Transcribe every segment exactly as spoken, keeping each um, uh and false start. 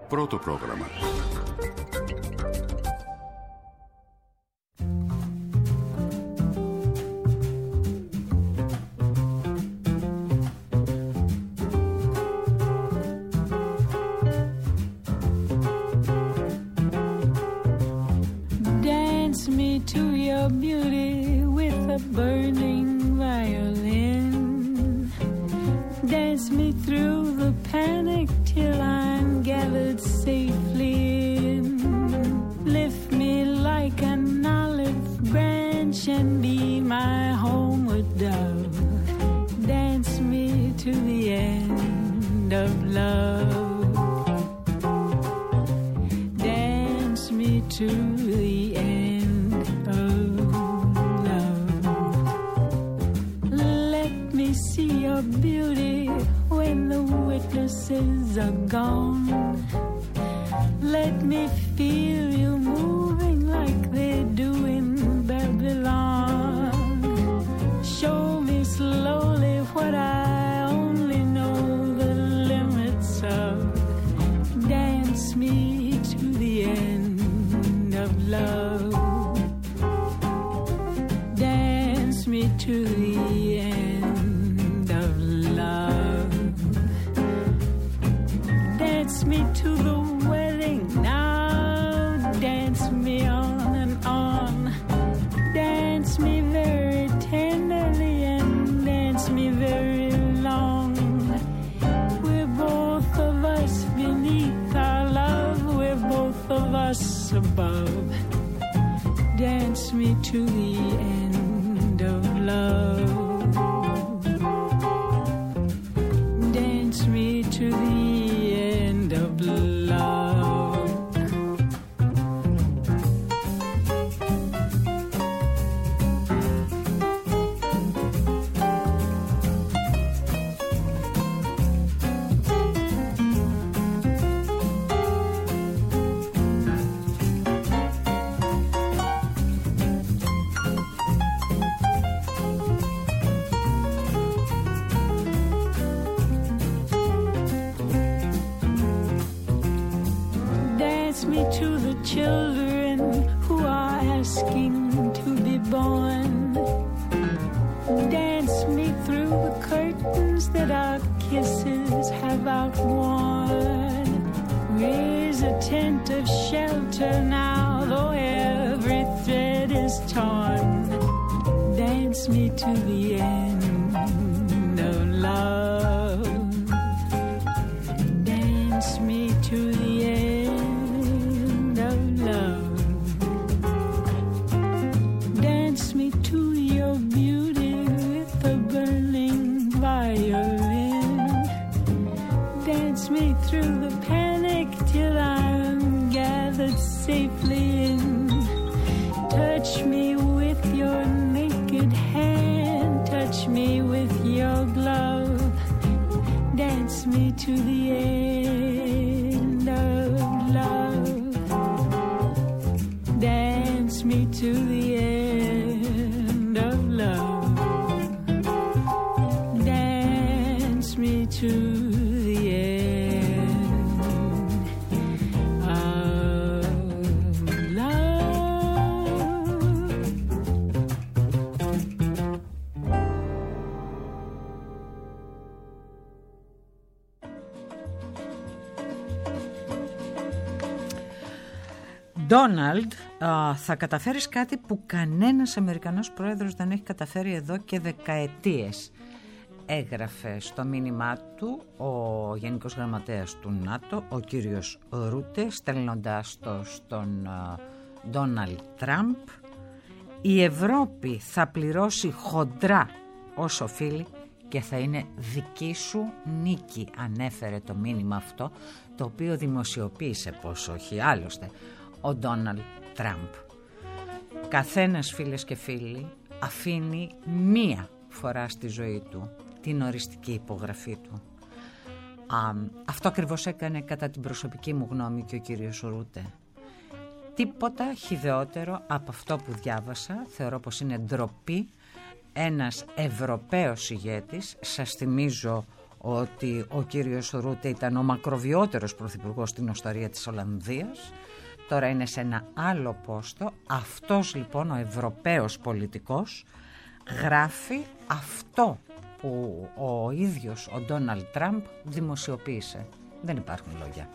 Πρώτο πρόγραμμα. Dance me to your beauty with a burning violin. Dance me through the panic till I'm gathered safely in. Lift me like an olive branch and be my homeward dove. Dance me to the end of love. Dance me to the end of love. Let me see your beauty when the witnesses are gone. Let me feel you moving like they do in Babylon. Show me slowly what I only know the limits of. Dance me to the end of love. Dance me to the end of love. Dance me to the wedding now. Dance me on and on. Dance me very tenderly and dance me very long. We're both of us beneath our love. We're both of us above. Dance me to the end of love. Dance me to the end of love. Dance me to the children who are asking to be born. Dance me through the curtains that our kisses have outworn. Raise a tent of shelter now, though every thread is torn. Dance me to the end of love. Dance me to the end of love. Dance me to your beauty with a burning violin. Dance me through the panic till I'm gathered safely in. Touch me with your naked hand. Touch me with your glove. Dance me to the end of love. Dance me to the end of love. Dance me to the end of love. Ντόναλντ, θα καταφέρεις κάτι που κανένας Αμερικανός πρόεδρος δεν έχει καταφέρει εδώ και δεκαετίες. Έγραφε στο μήνυμά του ο Γενικός Γραμματέας του ΝΑΤΟ, ο κύριος Ρούτε, στέλνοντάς το στον Ντόναλντ Τραμπ. Η Ευρώπη θα πληρώσει χοντρά ως οφείλει και θα είναι δική σου νίκη, ανέφερε το μήνυμα αυτό, το οποίο δημοσιοποίησε, πως όχι άλλωστε, ο Ντόναλντ Τραμπ. Καθένας, φίλες και φίλοι, αφήνει μία φορά στη ζωή του την οριστική υπογραφή του. Α, αυτό ακριβώς έκανε κατά την προσωπική μου γνώμη και ο κύριος Ρούτε. Τίποτα χυδαιότερο από αυτό που διάβασα. Θεωρώ πως είναι ντροπή ένας Ευρωπαίος ηγέτης, σας θυμίζω ότι ο κύριος Ρούτε ήταν ο μακροβιότερος πρωθυπουργός στην ιστορία της Ολλανδίας. Τώρα είναι σε ένα άλλο πόστο. Αυτός λοιπόν ο Ευρωπαίος πολιτικός γράφει αυτό που ο ίδιος ο Ντόναλντ Τραμπ δημοσιοποίησε. Δεν υπάρχουν λόγια.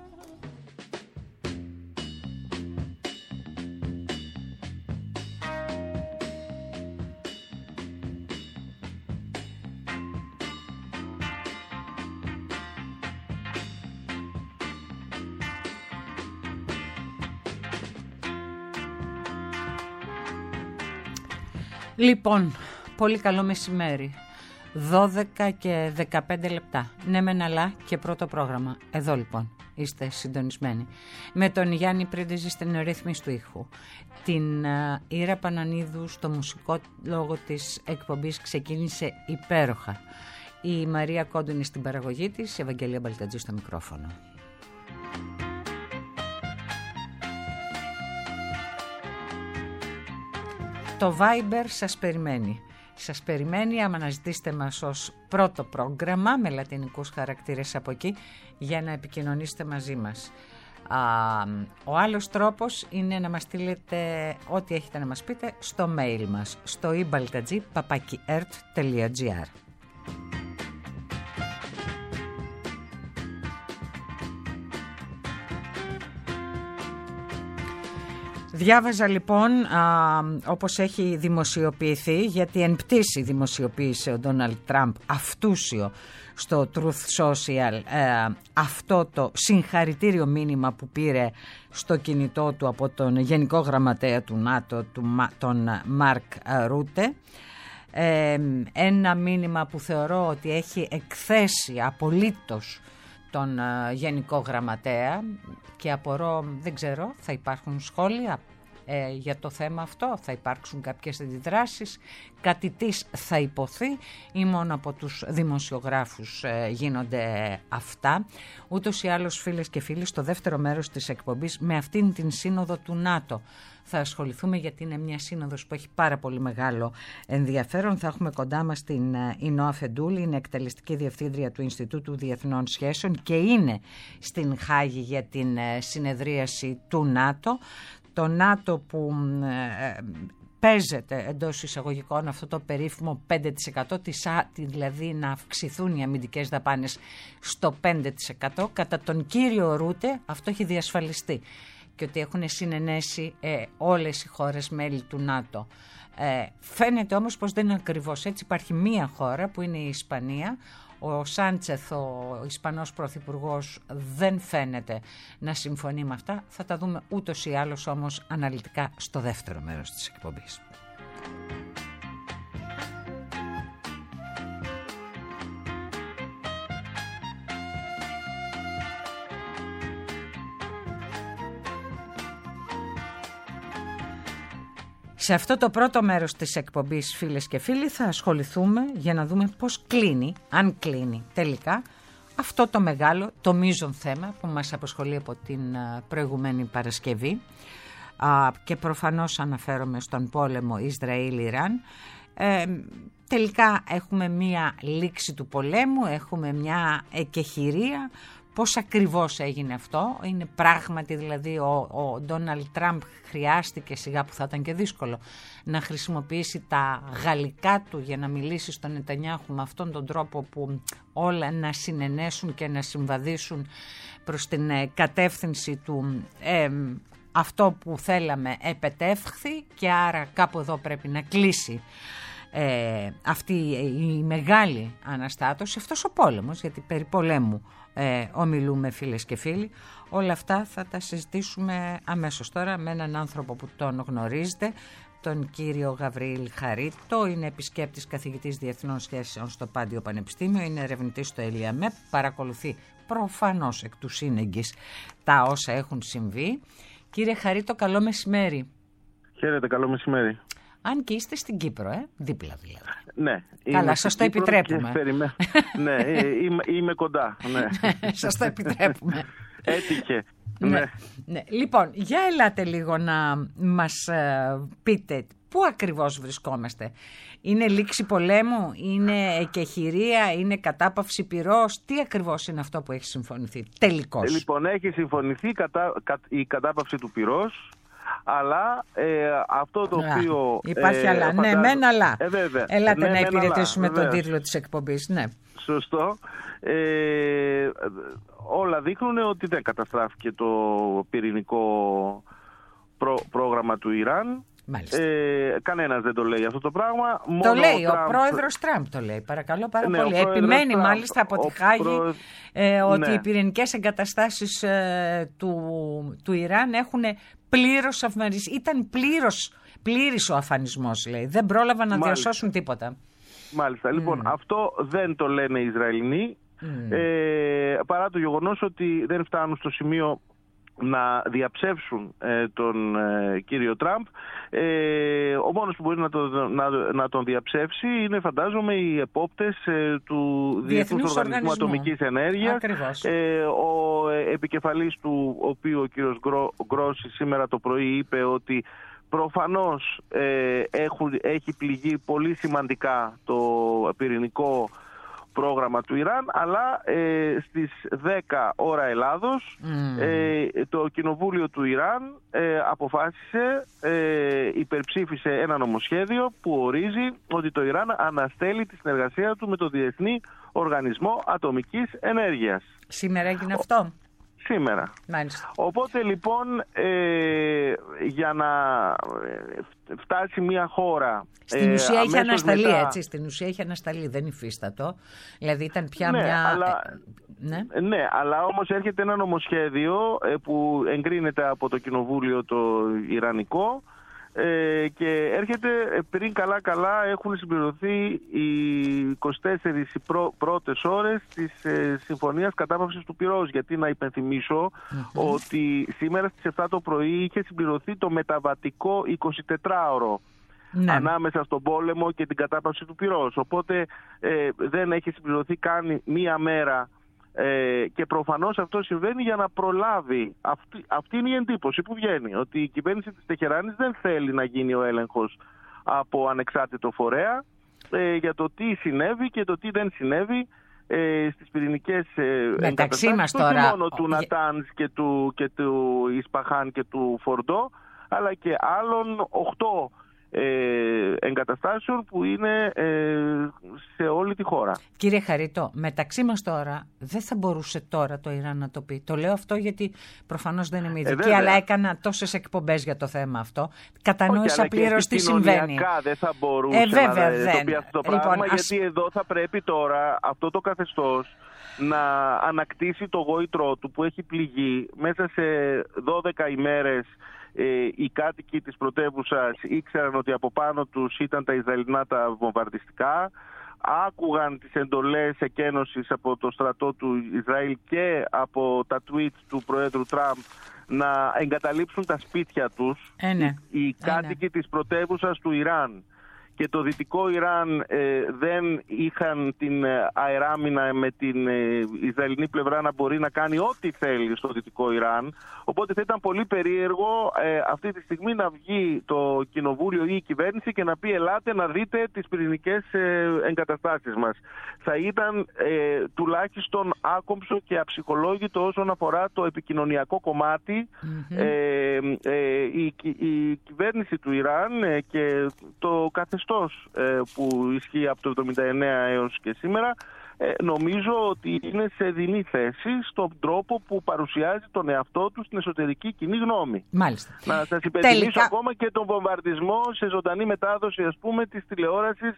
Λοιπόν, πολύ καλό μεσημέρι. δώδεκα και δεκαπέντε λεπτά. Ναι μεν αλλά και πρώτο πρόγραμμα. Εδώ λοιπόν είστε συντονισμένοι. Με τον Γιάννη Πρίντεζη στην ρύθμιση του ήχου. Την uh, Ήρα Πανανίδου στο μουσικό λόγο της εκπομπής ξεκίνησε υπέροχα. Η Μαρία Κόντουνη στην παραγωγή της, η Ευαγγελία Μπαλτατζή στο μικρόφωνο. Το Viber σας περιμένει. Σας περιμένει άμα αναζητήσετε μας ως πρώτο πρόγραμμα με λατινικούς χαρακτήρες από εκεί για να επικοινωνήσετε μαζί μας. Α, ο άλλος τρόπος είναι να μας στείλετε ό,τι έχετε να μας πείτε στο mail μας, στο ibaltadji παπάκι ερτ τελεία τζι άρ. Διάβαζα λοιπόν, α, όπως έχει δημοσιοποιηθεί, γιατί εν πτήση δημοσιοποίησε ο Ντόναλντ Τραμπ αυτούσιο στο Truth Social ε, αυτό το συγχαρητήριο μήνυμα που πήρε στο κινητό του από τον Γενικό Γραμματέα του ΝΑΤΟ, τον Μάρκ Ρούτε. Ε, ένα μήνυμα που θεωρώ ότι έχει εκθέσει απολύτως τον uh, Γενικό Γραμματέα και απορώ, δεν ξέρω, θα υπάρχουν σχόλια ε, για το θέμα αυτό, θα υπάρξουν κάποιες αντιδράσεις, κάτι της θα υποθεί ή μόνο από τους δημοσιογράφους ε, γίνονται αυτά. Ούτως ή άλλως, φίλες και φίλοι, στο δεύτερο μέρος της εκπομπής με αυτήν την σύνοδο του ΝΑΤΟ θα ασχοληθούμε, γιατί είναι μια σύνοδος που έχει πάρα πολύ μεγάλο ενδιαφέρον. Θα έχουμε κοντά μας την Ινώα Φεντούλη, είναι εκτελεστική διευθύντρια του Ινστιτούτου Διεθνών Σχέσεων και είναι στην Χάγη για την συνεδρίαση του ΝΑΤΟ. Το ΝΑΤΟ που ε, παίζεται εντός εισαγωγικών αυτό το περίφημο πέντε τοις εκατό, δηλαδή να αυξηθούν οι αμυντικές δαπάνες στο πέντε τοις εκατό. Κατά τον κύριο Ρούτε αυτό έχει διασφαλιστεί και ότι έχουν συνενέσει ε, όλες οι χώρες μέλη του ΝΑΤΟ. Ε, φαίνεται όμως πως δεν είναι ακριβώς έτσι. Υπάρχει μία χώρα που είναι η Ισπανία. Ο Σάντσεθ, ο Ισπανός Πρωθυπουργός, δεν φαίνεται να συμφωνεί με αυτά. Θα τα δούμε ούτως ή άλλως όμως αναλυτικά στο δεύτερο μέρος της εκπομπής. Σε αυτό το πρώτο μέρος της εκπομπής, φίλες και φίλοι, θα ασχοληθούμε για να δούμε πώς κλείνει, αν κλείνει τελικά, αυτό το μεγάλο, το μείζον θέμα που μας απασχολεί από την προηγουμένη Παρασκευή. Και προφανώς αναφέρομαι στον πόλεμο Ισραήλ-Ιράν. Ε, τελικά έχουμε μία λήξη του πολέμου, έχουμε μια εκεχηρία. Πώς ακριβώς έγινε αυτό? Είναι πράγματι, δηλαδή ο Ντόναλντ Τραμπ χρειάστηκε, σιγά που θα ήταν και δύσκολο, να χρησιμοποιήσει τα γαλλικά του για να μιλήσει στον Νετανιάχου με αυτόν τον τρόπο που όλα να συνενέσουν και να συμβαδίσουν προς την κατεύθυνση του ε, αυτό που θέλαμε επετεύχθη, και άρα κάπου εδώ πρέπει να κλείσει ε, αυτή η μεγάλη αναστάτωση, αυτός ο πόλεμος, γιατί περί πολέμου Ε, ομιλούμε, φίλες και φίλοι. Όλα αυτά θα τα συζητήσουμε αμέσως τώρα με έναν άνθρωπο που τον γνωρίζετε, τον κύριο Γαβριήλ Χαρίτο. Είναι επισκέπτης καθηγητής διεθνών σχέσεων στο Πάντιο Πανεπιστήμιο, είναι ερευνητής στο ΕΛΙΑΜΕΠ, παρακολουθεί προφανώς εκ του σύνεγγυς τα όσα έχουν συμβεί. Κύριε Χαρίτο, καλό μεσημέρι. Χαίρετε, καλό μεσημέρι. Αν και είστε στην Κύπρο, ε, δίπλα δηλαδή. Ναι. Καλά, σας το επιτρέπουμε. Περιμέ... ναι, είμαι, είμαι κοντά. Ναι. Σας το επιτρέπουμε. Έτυχε. Ναι, ναι. Ναι. Λοιπόν, για ελάτε λίγο να μας ε, πείτε πού ακριβώς βρισκόμαστε? Είναι λήξη πολέμου, είναι εκεχηρία, είναι κατάπαυση πυρός? Τι ακριβώς είναι αυτό που έχει συμφωνηθεί τελικώς? Λοιπόν, έχει συμφωνηθεί κατά, κα, η κατάπαυση του πυρός, αλλά ε, αυτό το Α, οποίο... Υπάρχει ε, αλλά, φαντάζω, ναι, μεν αλλά. Ε, βέβαια, Έλατε ναι, να μεν, υπηρετήσουμε αλλά, τον βεβαίως. τίτλο της εκπομπής, ναι. Σωστό. Ε, όλα δείχνουν ότι δεν καταστράφηκε το πυρηνικό προ, πρόγραμμα του Ιράν. Ε, κανένας δεν το λέει αυτό το πράγμα. Το Μόνο λέει, ο, ο Τραμπ... πρόεδρος Τραμπ το λέει, παρακαλώ πάρα ναι, πολύ. Επιμένει Τραμπ, μάλιστα από τη Χάγη προ... ε, ότι ναι. οι πυρηνικές εγκαταστάσεις ε, του, του Ιράν έχουν πλήρως αφανίσει. Ήταν πλήρως, πλήρης ο αφανισμός, λέει. Δεν πρόλαβαν να Μάλιστα. διασώσουν τίποτα. Μάλιστα. Mm. Λοιπόν, αυτό δεν το λένε οι Ισραηλινοί, Mm. ε, παρά το γεγονός ότι δεν φτάνουν στο σημείο να διαψεύσουν ε, τον ε, κύριο Τραμπ. Ε, ο μόνος που μπορεί να, το, να, να τον διαψεύσει είναι, φαντάζομαι, οι επόπτες ε, του Διεθνούς Οργανισμού Ατομικής Ενέργειας. Ε, ο ε, επικεφαλής του, ο οποίο ο κύριος Γκρό, Γκρόση σήμερα το πρωί είπε ότι προφανώς ε, έχουν, έχει πληγεί πολύ σημαντικά το πυρηνικό πρόγραμμα του Ιράν, αλλά ε, στις δέκα ώρα Ελλάδος mm. ε, το Κοινοβούλιο του Ιράν ε, αποφάσισε, ε, υπερψήφισε ένα νομοσχέδιο που ορίζει ότι το Ιράν αναστέλει τη συνεργασία του με το Διεθνή Οργανισμό Ατομικής Ενέργειας. Σήμερα έγινε αυτό? Σήμερα. Μάλιστα. Οπότε λοιπόν ε, για να φτάσει μια χώρα... Στην ουσία ε, είχε ανασταλεί μετά... έτσι, στην ουσία είχε ανασταλεί, δεν υφίστατο. Δηλαδή ήταν πια ναι, μια... Αλλά... Ναι. ναι, αλλά όμως έρχεται ένα νομοσχέδιο ε, που εγκρίνεται από το Κοινοβούλιο το Ιρανικό ε, και έρχεται πριν καλά-καλά έχουν συμπληρωθεί οι είκοσι τέσσερις πρω, πρώτες ώρες της ε, Συμφωνίας Κατάπαυσης του Πυρός. Γιατί να υπενθυμίσω mm-hmm. ότι σήμερα στις επτά το πρωί είχε συμπληρωθεί το μεταβατικό εικοσιτετράωρο ναι. ανάμεσα στον πόλεμο και την κατάπαυση του πυρός. Οπότε ε, δεν έχει συμπληρωθεί καν μία μέρα ε, και προφανώς αυτό συμβαίνει για να προλάβει. Αυτή, αυτή είναι η εντύπωση που βγαίνει, ότι η κυβέρνηση της Τεχεράνης δεν θέλει να γίνει ο έλεγχος από ανεξάρτητο φορέα ε, για το τι συνέβη και το τι δεν συνέβη ε, στις πυρηνικές ε, εγκαταστάσεις, όχι μόνο του Νατάνς και του, και του Ισπαχάν και του Φορντό, αλλά και άλλων οκτώ Ε, εγκαταστάσεων που είναι ε, σε όλη τη χώρα. Κύριε Χαρίτο, μεταξύ μας τώρα δεν θα μπορούσε τώρα το Ιράν να το πει. Το λέω αυτό γιατί προφανώς δεν είμαι ειδική, ε, αλλά έκανα τόσες εκπομπές για το θέμα αυτό. Κατανόησα πλήρως τι συμβαίνει. Δεν θα μπορούσε ε, βέβαια, να δεν. το πει αυτό το πράγμα, λοιπόν, γιατί ας... εδώ θα πρέπει τώρα αυτό το καθεστώς να ανακτήσει το γόητρό του που έχει πληγεί μέσα σε δώδεκα ημέρες. Ε, οι κάτοικοι της πρωτεύουσας ήξεραν ότι από πάνω τους ήταν τα Ισραηλινά τα βομβαρδιστικά, άκουγαν τις εντολές εκένωσης από το στρατό του Ισραήλ και από τα tweets του Προέδρου Τραμπ να εγκαταλείψουν τα σπίτια τους. ε, ναι. οι, οι κάτοικοι ε, ναι. της πρωτεύουσας του Ιράν και το δυτικό Ιράν ε, δεν είχαν την αεράμινα με την ε, Ισραηλινή πλευρά να μπορεί να κάνει ό,τι θέλει στο δυτικό Ιράν. Οπότε θα ήταν πολύ περίεργο ε, αυτή τη στιγμή να βγει το κοινοβούλιο ή η κυβέρνηση και να πει ελάτε να δείτε τις πυρηνικές ε, εγκαταστάσεις μας. Θα ήταν ε, τουλάχιστον άκομψο και αψυχολόγητο όσον αφορά το επικοινωνιακό κομμάτι. Mm-hmm. Ε, ε, η, η κυβέρνηση του Ιράν ε, και το καθεστώς που ισχύει από το εβδομήντα εννέα έως και σήμερα, νομίζω ότι είναι σε δεινή θέση στον τρόπο που παρουσιάζει τον εαυτό του στην εσωτερική κοινή γνώμη. Μάλιστα. Να σας υπενθυμίσω Τελικά... ακόμα και τον βομβαρδισμό σε ζωντανή μετάδοση, ας πούμε, της τηλεόρασης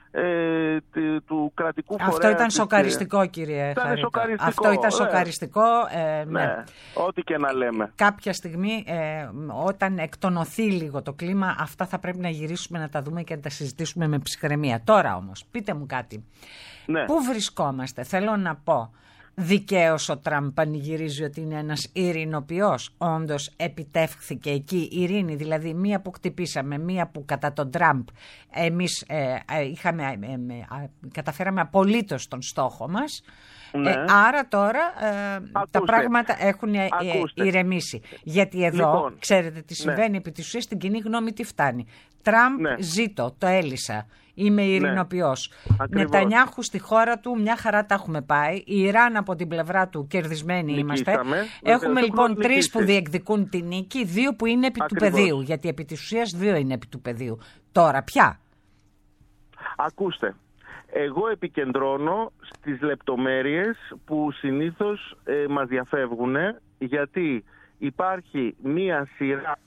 Ε, του κρατικού φορέα. Αυτό ήταν σοκαριστικό, κύριε Χαρίτο. Αυτό ήταν σοκαριστικό. Ε, ναι. ναι, ό,τι και να λέμε. Κάποια στιγμή, ε, όταν εκτονωθεί λίγο το κλίμα, αυτά θα πρέπει να γυρίσουμε να τα δούμε και να τα συζητήσουμε με ψυχραιμία. Τώρα όμως, πείτε μου κάτι. Ναι. Πού βρισκόμαστε, θέλω να πω. Δικαίως ο Τραμπ πανηγυρίζει ότι είναι ένας ειρηνοποιός. Όντως επιτεύχθηκε εκεί η ειρήνη, δηλαδή μία που χτυπήσαμε, μία που κατά τον Τραμπ εμείς ε, είχαμε, ε, ε, καταφέραμε απολύτως τον στόχο μας. Ναι. Ε, άρα τώρα ε, τα πράγματα έχουν ε, ε, ηρεμήσει. Γιατί εδώ, λοιπόν, ξέρετε τι συμβαίνει, ναι. επί της ουσίας στην κοινή γνώμη τι φτάνει. Τραμπ, ναι. ζήτω, το έλυσα. Είμαι ειρηνοποιός. Ναι. Νετανιάχου στη χώρα του, μια χαρά τα έχουμε πάει. Η Ιράν από την πλευρά του, κερδισμένοι είμαστε. Έχουμε λοιπόν τρεις που διεκδικούν τη νίκη, δύο που είναι επί Ακριβώς. του πεδίου. Γιατί επί της ουσίας δύο είναι επί του πεδίου. Τώρα πια. Ακούστε. Εγώ επικεντρώνω στις λεπτομέρειες που συνήθως ε, μας διαφεύγουν, γιατί υπάρχει μία σειρά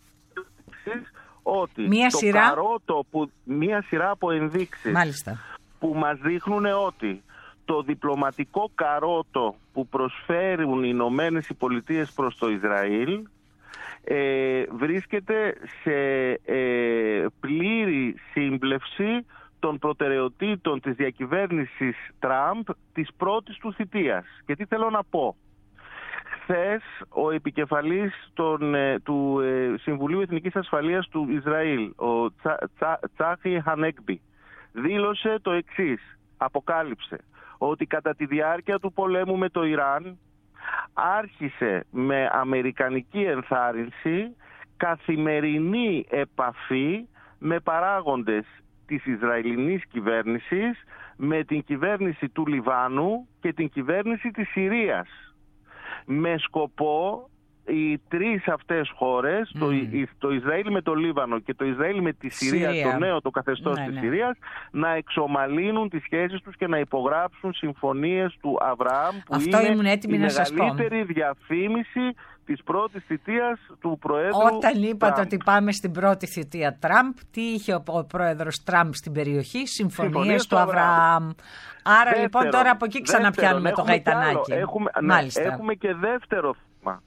ότι μία το σειρά... καρότο που, μία σειρά από ενδείξεις Μάλιστα. που μας δείχνουν ότι το διπλωματικό καρότο που προσφέρουν οι Ηνωμένες Πολιτείες προς το Ισραήλ ε, βρίσκεται σε ε, πλήρη σύμπλευση των προτεραιοτήτων της διακυβέρνησης Τραμπ της πρώτης του θητείας. Και τι θέλω να πω. Χθες ο επικεφαλής των, του ε, Συμβουλίου Εθνικής Ασφαλείας του Ισραήλ, ο Τσα, Τσα, Τσάχι Χανέκμπι, δήλωσε το εξής, αποκάλυψε ότι κατά τη διάρκεια του πολέμου με το Ιράν άρχισε με αμερικανική ενθάρρυνση καθημερινή επαφή με παράγοντες της Ισραηλινής κυβέρνησης, με την κυβέρνηση του Λιβάνου και την κυβέρνηση της Συρίας. Με σκοπό οι τρεις αυτές χώρες, mm. το, το Ισραήλ με το Λίβανο και το Ισραήλ με τη Συρία, Συρία. το νέο το καθεστώς ναι, της ναι. Συρίας, να εξομαλύνουν τις σχέσεις τους και να υπογράψουν συμφωνίες του Αβραάμ, που Αυτό είναι η μεγαλύτερη διαφήμιση της πρώτης θητείας του Προέδρου. Όταν είπατε Τραμπ. ότι πάμε στην πρώτη θητεία Τραμπ, τι είχε ο, ο Πρόεδρος Τραμπ στην περιοχή? Συμφωνίες του Αβραάμ. Άρα δεύτερον, λοιπόν τώρα από εκεί ξαναπιάνουμε δεύτερον, το γαϊτανάκι. Έχουμε, ναι, έχουμε και δεύτερο θέμα.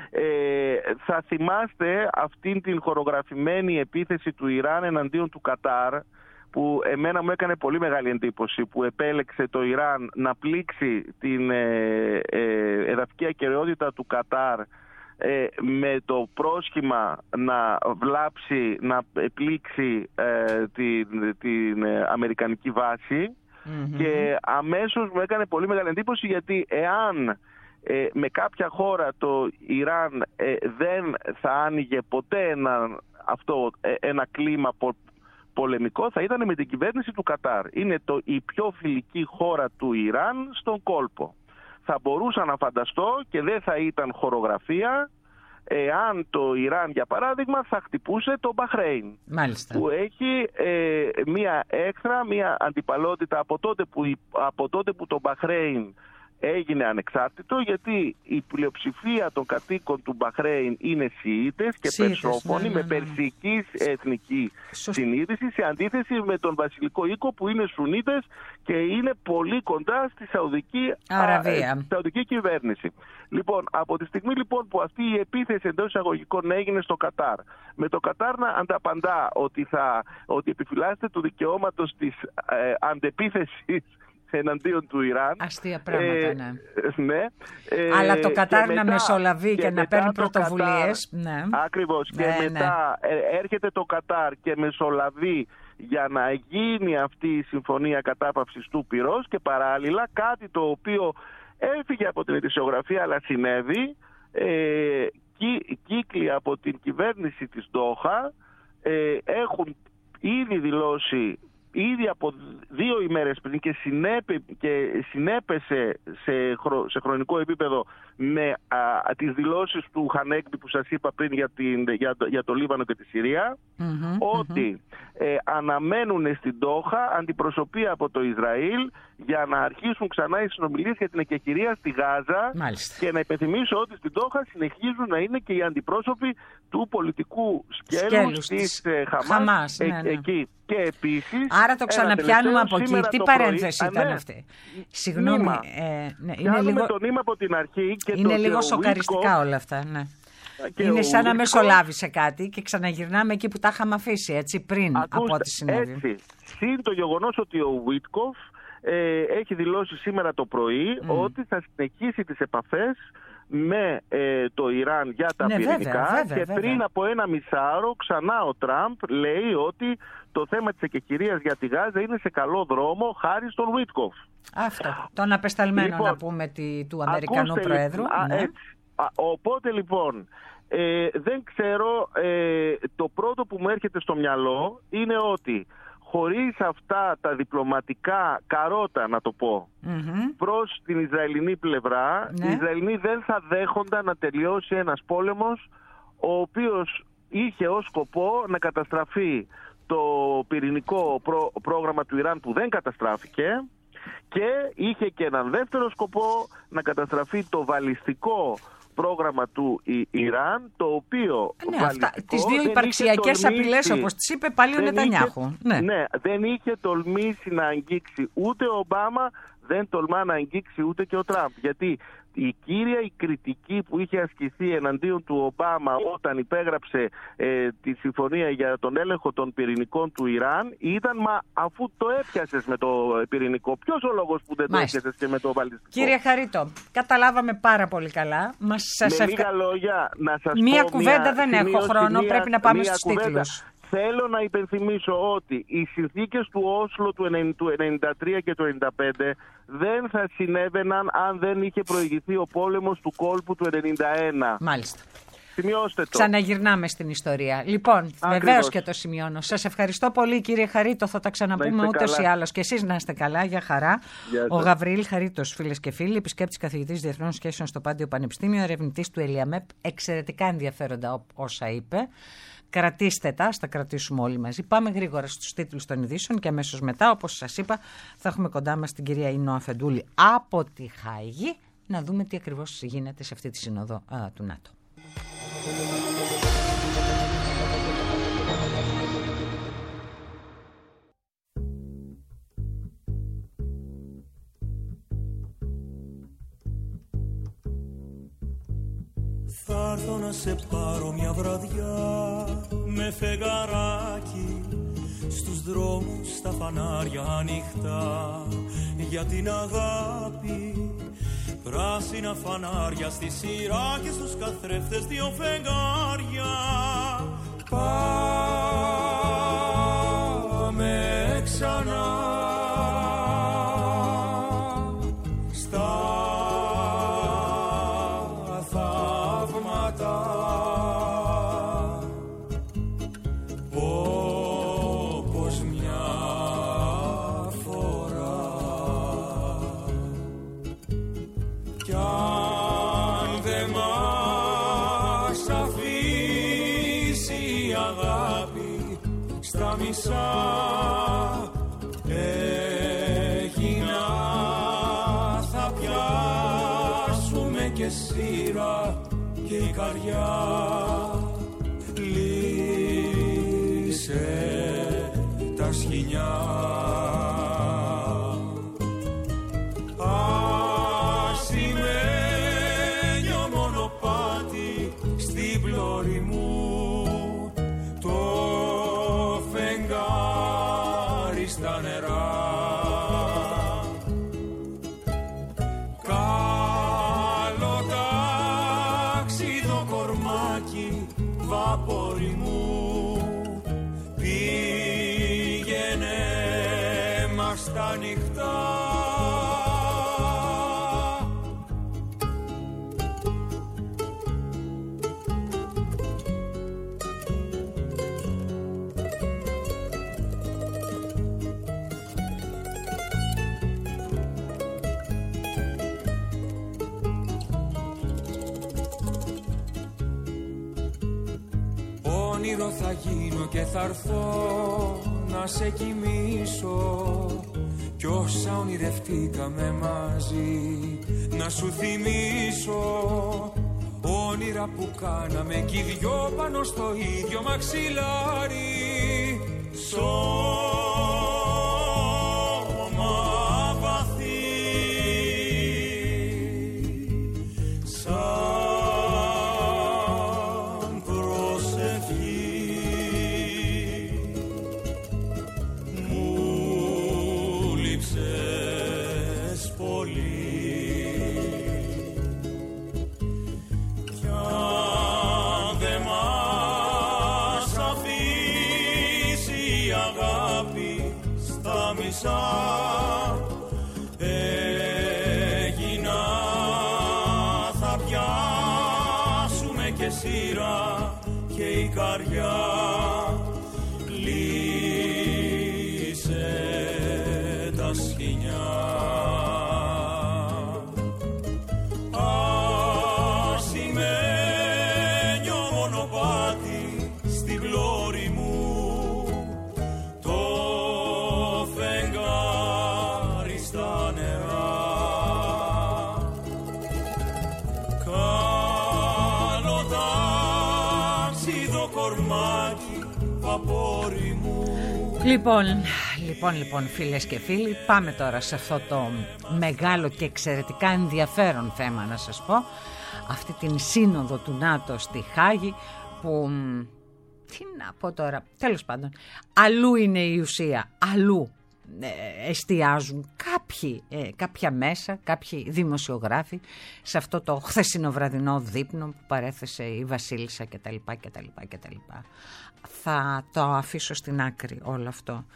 Ε, θα θυμάστε αυτήν την χορογραφημένη επίθεση του Ιράν εναντίον του Κατάρ, που εμένα μου έκανε πολύ μεγάλη εντύπωση, που επέλεξε το Ιράν να πλήξει την ε, ε, εδαφική ακεραιότητα του Κατάρ ε, με το πρόσχημα να βλάψει, να πλήξει ε, την, την ε, αμερικανική βάση. Mm-hmm. Και αμέσως μου έκανε πολύ μεγάλη εντύπωση, γιατί εάν ε, με κάποια χώρα το Ιράν ε, δεν θα άνοιγε ποτέ ένα, αυτό, ε, ένα κλίμα πο, πολεμικό, θα ήταν με την κυβέρνηση του Κατάρ. Είναι το, η πιο φιλική χώρα του Ιράν στον κόλπο. Θα μπορούσα να φανταστώ, και δεν θα ήταν χορογραφία, εάν το Ιράν, για παράδειγμα, θα χτυπούσε το Μπαχρέιν. Μάλιστα. Που έχει ε, μία έχθρα, μία αντιπαλότητα από τότε που, από τότε που το Μπαχρέιν έγινε ανεξάρτητο, γιατί η πλειοψηφία των κατοίκων του Μπαχρέιν είναι Σιήτες και Σιήτες, περσόφωνοι, ναι, ναι, ναι. με περσικής εθνική Σωστή. συνείδηση, σε αντίθεση με τον βασιλικό οίκο που είναι Σουνίτες και είναι πολύ κοντά στη Σαουδική, Αραβία. Α, Σαουδική κυβέρνηση. Λοιπόν, από τη στιγμή λοιπόν που αυτή η επίθεση εντός εισαγωγικών έγινε στο Κατάρ, με το Κατάρ να ανταπαντά ότι, θα, ότι επιφυλάσσεται του δικαιώματος της ε, αντεπίθεσης εναντίον του Ιράν. Αστεία πράγματα, ε, ναι. ναι. Ε, Αλλά το Κατάρ μετά, να μεσολαβεί και, και να παίρνει πρωτοβουλίες. Κατάρ, ναι. Ακριβώς. Ναι, και ναι. μετά ε, έρχεται το Κατάρ και μεσολαβεί για να γίνει αυτή η συμφωνία κατάπαυσης του πυρός, και παράλληλα κάτι το οποίο έφυγε από την ετησιογραφία αλλά συνέβη, ε, κύ, κύκλοι από την κυβέρνηση της Ντόχα ε, έχουν ήδη δηλώσει ήδη από δύο ημέρες πριν και, συνέπε, και συνέπεσε σε, χρο, σε χρονικό επίπεδο με α, τις δηλώσεις του Χανέκμπι που σας είπα πριν για, την, για, το, για το Λίβανο και τη Συρία, mm-hmm, ότι mm-hmm. Ε, αναμένουν στην Ντόχα αντιπροσωπεία από το Ισραήλ για να αρχίσουν ξανά οι συνομιλίες για την εκεχηρία στη Γάζα. Μάλιστα. Και να υπενθυμίσω ότι στην Ντόχα συνεχίζουν να είναι και οι αντιπρόσωποι του πολιτικού σκέλους, σκέλους της, της Χαμάς, Χαμάς ναι, ναι. εκεί. Και επίσης, άρα το ξαναπιάνουμε από εκεί. Τι παρένθεση πρωί, ήταν ναι, αυτή? Συγγνώμη. Ε, ναι, είναι λίγο... το νήμα από την αρχή. Και είναι το λίγο σοκαριστικά όλα αυτά. Ναι. Είναι σαν να μεσολάβησε κάτι και ξαναγυρνάμε εκεί που τα είχαμε αφήσει, έτσι, πριν. Ακούστε, από ό,τι συνέβη. Έτσι, συν το γεγονός ότι ο Βίτκοφ ε, έχει δηλώσει σήμερα το πρωί mm. ότι θα συνεχίσει τις επαφές με ε, το Ιράν για τα ναι, πυρηνικά βέβαια, βέβαια, και βέβαια. πριν από ένα μισάωρο ξανά ο Τραμπ λέει ότι το θέμα της εκεχηρίας για τη Γάζα είναι σε καλό δρόμο χάρη στον Βίτκοφ. Αυτό, τον απεσταλμένο λοιπόν, να πούμε τη, του Αμερικανού ακούστε, Προέδρου. Α, ναι. έτσι. Α, οπότε λοιπόν ε, δεν ξέρω, ε, το πρώτο που μου έρχεται στο μυαλό είναι ότι χωρίς αυτά τα διπλωματικά καρότα, να το πω, mm-hmm. προς την Ισραηλινή πλευρά, ναι. οι Ισραηλινοί δεν θα δέχονταν να τελειώσει ένας πόλεμος ο οποίος είχε ως σκοπό να καταστραφεί το πυρηνικό πρό- πρόγραμμα του Ιράν που δεν καταστράφηκε και είχε και έναν δεύτερο σκοπό να καταστραφεί το βαλιστικό πρόγραμμα του Ι- Ιράν, το οποίο ναι, αυτά, τις δύο υπαρξιακές απειλές, όπως τις είπε πάλι ο Νετανιάχου. Ναι. ναι, δεν είχε τολμήσει να αγγίξει ούτε ο Ομπάμα, δεν τολμά να αγγίξει ούτε και ο Τραμπ. Γιατί η κύρια η κριτική που είχε ασκηθεί εναντίον του Ομπάμα όταν υπέγραψε ε, τη συμφωνία για τον έλεγχο των πυρηνικών του Ιράν ήταν, μα αφού το έπιασες με το πυρηνικό, ποιος ο λόγος που δεν Μάλιστα. το έπιασες και με το βαλιστικό? Κύριε Χαρίτο, καταλάβαμε πάρα πολύ καλά. Μας σας με ευχα... λίγα λόγια να σας μία πω, κουβέντα μία, δεν έχω χρόνο, μία, πρέπει να πάμε στους κουβέντα. τίτλους. Θέλω να υπενθυμίσω ότι οι συνθήκες του Όσλο του ενενήντα τρία και του ενενήντα πέντε δεν θα συνέβαιναν αν δεν είχε προηγηθεί ο πόλεμος του κόλπου του ενενήντα ένα. Μάλιστα. Σημειώστε το. Ξαναγυρνάμε στην ιστορία. Λοιπόν, βεβαίως και το σημειώνω. Σας ευχαριστώ πολύ, κύριε Χαρίτο. Θα τα ξαναπούμε ούτως ή άλλως. Και εσείς να είστε καλά. Για χαρά. Ο Γαβριήλ Χαρίτος, φίλες και φίλοι, επισκέπτης καθηγητής Διεθνών Σχέσεων στο Πάντιο Πανεπιστήμιο, ερευνητής του Ελιαμέπ. Εξαιρετικά ενδιαφέροντα όσα είπε. Κρατήστε τα, θα κρατήσουμε όλοι μαζί. Πάμε γρήγορα στους τίτλους των ειδήσεων και αμέσως μετά, όπως σας είπα, θα έχουμε κοντά μας την κυρία Ινώ Αφεντούλη από τη Χάιγη να δούμε τι ακριβώς γίνεται σε αυτή τη σύνοδο α, του ΝΑΤΟ. Θα έρθω να σε πάρω μια βραδιά με φεγγαράκι στους δρόμους τα φανάρια ανοιχτά για την αγάπη. Πράσινα φανάρια στη σειρά και στους καθρέφτες δύο φεγγάρια. Πάμε ξανά στα θαύματα, όπως μια φορά. Κι αν δεν μας αφήσει η αγάπη στα μισά, έγινα θα πιάσουμε και σύρα και η καρδιά. Λύσε τα σκοινιά, ασημένιο μονοπάτι στην πλώρη μου, το φεγγάρι στα νερά. Καλό ταξίδο κορμάκι, βαπόρι μου, πήγαινε μας τα νυχτά. Όνειρο θα γίνω και θα έρθω να σε κοιμήσω κι όσα ονειρευτήκαμε μαζί να σου θυμίσω. Όνειρα που κάναμε κι οι δυο πάνω στο ίδιο μαξιλάρι. Σώμα βαθύ σαν προσευχή μου λείψες πολύ. και σειρά και η καρδιά λύσε τα σκοινιά. Ασημένιο μονοπάτι στην πλώρη μου, το φεγγάρι στα νερά. Καλό ταξίδο κορμάκι, βαπόρι μου. Λοιπόν, λοιπόν, λοιπόν, φίλες και φίλοι, πάμε τώρα σε αυτό το μεγάλο και εξαιρετικά ενδιαφέρον θέμα, να σας πω. Αυτή την σύνοδο του ΝΑΤΟ στη Χάγη που, τι να πω τώρα, τέλος πάντων, αλλού είναι η ουσία, αλλού ε, εστιάζουν κάποιοι, ε, κάποια μέσα, κάποιοι δημοσιογράφοι σε αυτό το χθεσινοβραδινό δείπνο που παρέθεσε η Βασίλισσα κτλ. κτλ, κτλ. Θα το αφήσω στην άκρη όλο αυτό.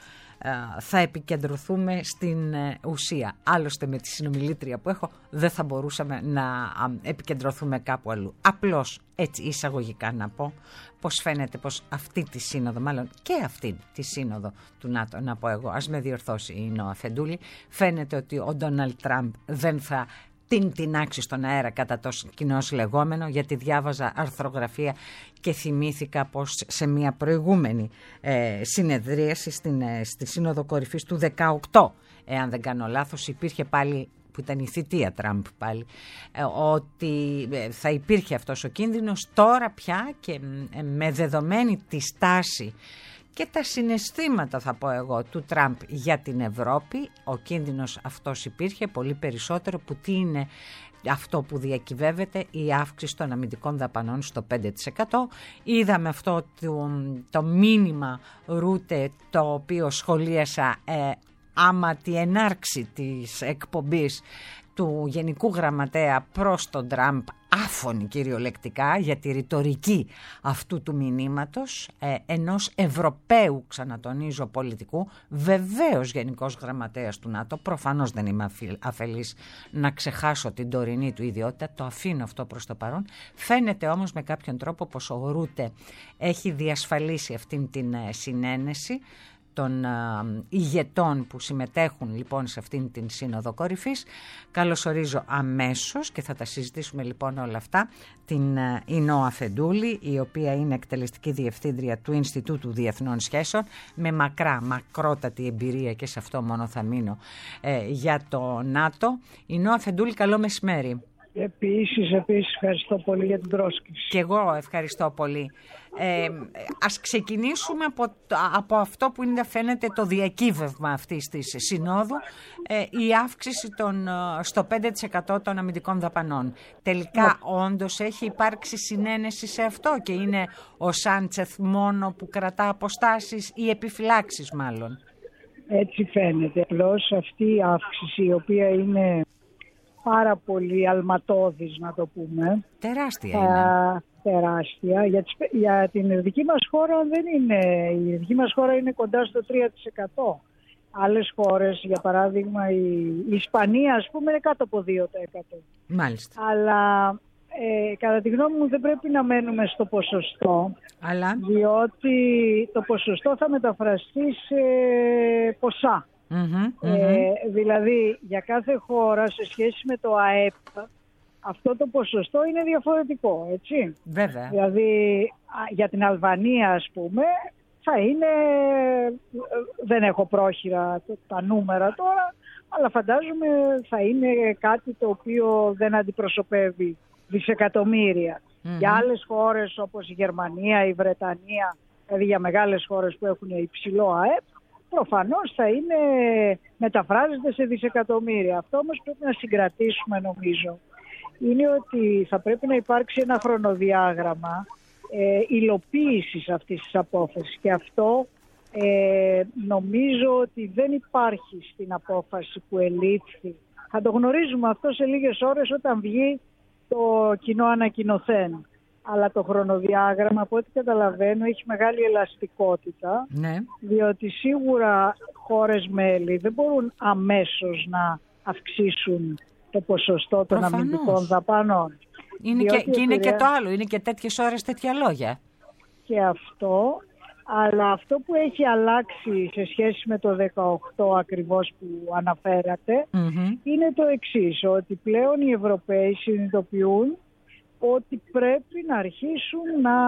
Θα επικεντρωθούμε στην ουσία. Άλλωστε με τη συνομιλήτρια που έχω δεν θα μπορούσαμε να επικεντρωθούμε κάπου αλλού. Απλώς έτσι εισαγωγικά να πω πως φαίνεται πως αυτή τη σύνοδο, μάλλον και αυτή τη σύνοδο του ΝΑΤΟ, να πω εγώ, ας με διορθώσει η Νόα Φεντούλη, φαίνεται ότι ο Ντόναλντ Τραμπ δεν θα την τεινάξει στον αέρα κατά το κοινώς λεγόμενο, γιατί διάβαζα αρθρογραφία και θυμήθηκα πως σε μια προηγούμενη ε, συνεδρίαση στην, ε, στη Σύνοδο Κορυφής του δεκαοκτώ, εάν δεν κάνω λάθος, υπήρχε πάλι, που ήταν η θητεία Τραμπ πάλι, ε, ότι ε, θα υπήρχε αυτός ο κίνδυνος. Τώρα πια και ε, με δεδομένη τη στάση και τα συναισθήματα, θα πω εγώ, του Τραμπ για την Ευρώπη, ο κίνδυνος αυτός υπήρχε πολύ περισσότερο, που τι είναι αυτό που διακυβεύεται, η αύξηση των αμυντικών δαπανών στο πέντε τοις εκατό. Είδαμε αυτό το, το μήνυμα Ρούτε, το οποίο σχολίασα ε, άμα τη ενάρξη της εκπομπής του Γενικού Γραμματέα προς τον Τραμπ, άφωνη κυριολεκτικά για τη ρητορική αυτού του μηνύματος, ε, ενός Ευρωπαίου, ξανατονίζω, πολιτικού, βεβαίως Γενικός Γραμματέας του ΝΑΤΟ. Προφανώς δεν είμαι αφελής να ξεχάσω την τωρινή του ιδιότητα, το αφήνω αυτό προς το παρόν. Φαίνεται όμως με κάποιον τρόπο πως ο Ρούτε έχει διασφαλίσει αυτήν την συνένεση των uh, ηγετών που συμμετέχουν λοιπόν σε αυτήν την Σύνοδο Κορυφής. Καλωσορίζω αμέσως, και θα τα συζητήσουμε λοιπόν όλα αυτά, την uh, η Νόα Φεντούλη, η οποία είναι εκτελεστική διευθύντρια του Ινστιτούτου Διεθνών Σχέσεων, με μακρά, μακρότατη εμπειρία, και σε αυτό μόνο θα μείνω, ε, για το ΝΑΤΟ. Η Νόα Φεντούλη, καλό μεσημέρι. Επίσης, επίσης, ευχαριστώ πολύ για την πρόσκληση. Και εγώ ευχαριστώ πολύ. Ε, ας ξεκινήσουμε από, από αυτό που είναι, φαίνεται το διακύβευμα αυτής της συνόδου, ε, η αύξηση των, στο πέντε τοις εκατό των αμυντικών δαπανών. Τελικά ναι, όντως έχει υπάρξει συνένεση σε αυτό, και είναι ο Σάντσεθ μόνο που κρατά αποστάσεις, ή επιφυλάξεις μάλλον? Έτσι φαίνεται. Απλώς αυτή η αύξηση, η οποία είναι πάρα πολύ αλματώδης, να το πούμε. Τεράστια είναι. Τεράστια. Για, τις, για την δική μας χώρα δεν είναι. Η δική μας χώρα είναι κοντά στο τρία τοις εκατό. Άλλες χώρες, για παράδειγμα η, η Ισπανία, ας πούμε, είναι κάτω από δύο τοις εκατό. Μάλιστα. Αλλά ε, κατά τη γνώμη μου δεν πρέπει να μένουμε στο ποσοστό. Αλλά... διότι το ποσοστό θα μεταφραστεί σε ποσά. Mm-hmm, ε, mm-hmm. Δηλαδή για κάθε χώρα σε σχέση με το ΑΕΠ αυτό το ποσοστό είναι διαφορετικό, έτσι. Βέβαια. Δηλαδή για την Αλβανία, ας πούμε, θα είναι, δεν έχω πρόχειρα τα νούμερα τώρα, αλλά φαντάζομαι θα είναι κάτι το οποίο δεν αντιπροσωπεύει δισεκατομμύρια. Mm-hmm. Για άλλες χώρες όπως η Γερμανία, η Βρετανία, δηλαδή για μεγάλες χώρες που έχουν υψηλό ΑΕΠ, προφανώς θα είναι, μεταφράζεται σε δισεκατομμύρια. Αυτό όμως πρέπει να συγκρατήσουμε, νομίζω, είναι ότι θα πρέπει να υπάρξει ένα χρονοδιάγραμμα ε, υλοποίησης αυτής της απόφασης, και αυτό ε, νομίζω ότι δεν υπάρχει στην απόφαση που ελήφθη. Θα το γνωρίζουμε αυτό σε λίγες ώρες όταν βγει το κοινό ανακοινωθέν. Αλλά το χρονοδιάγραμμα, από ό,τι καταλαβαίνω, έχει μεγάλη ελαστικότητα, ναι, διότι σίγουρα χώρες μέλη δεν μπορούν αμέσως να αυξήσουν το ποσοστό των Προφανώς. αμυντικών δαπανών. Είναι και, και είναι και το άλλο, είναι και τέτοιες ώρες τέτοια λόγια. Και αυτό, αλλά αυτό που έχει αλλάξει σε σχέση με το δεκαοκτώ ακριβώς που αναφέρατε, mm-hmm. είναι το εξής, ότι πλέον οι Ευρωπαίοι συνειδητοποιούν ότι πρέπει να αρχίσουν να